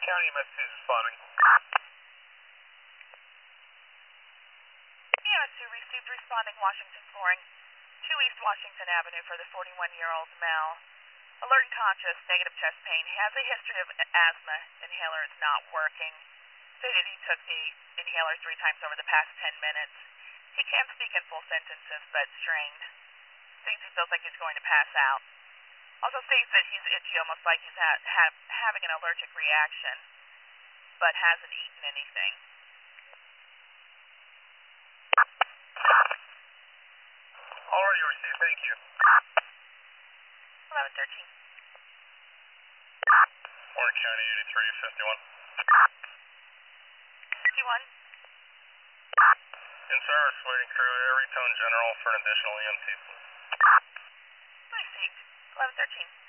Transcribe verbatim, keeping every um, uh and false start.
County M S two is responding. E M S two received responding Washington scoring two East Washington Avenue for the forty-one-year-old male. Alert and conscious, negative chest pain, has a history of asthma. Inhaler is not working. Stated he took the inhaler three times over the past ten minutes. He can speak in full sentences, but strained. Thinks he feels like he's going to pass out. Also states that he's itchy, almost like he's ha ha having an allergic reaction, but hasn't eaten anything. Already received, thank you. eleven thirteen. Orange County eighty-three fifty-one. fifty-one. In service, waiting crew, Air Tone General for an additional E M T, please. Received. eleven thirteen.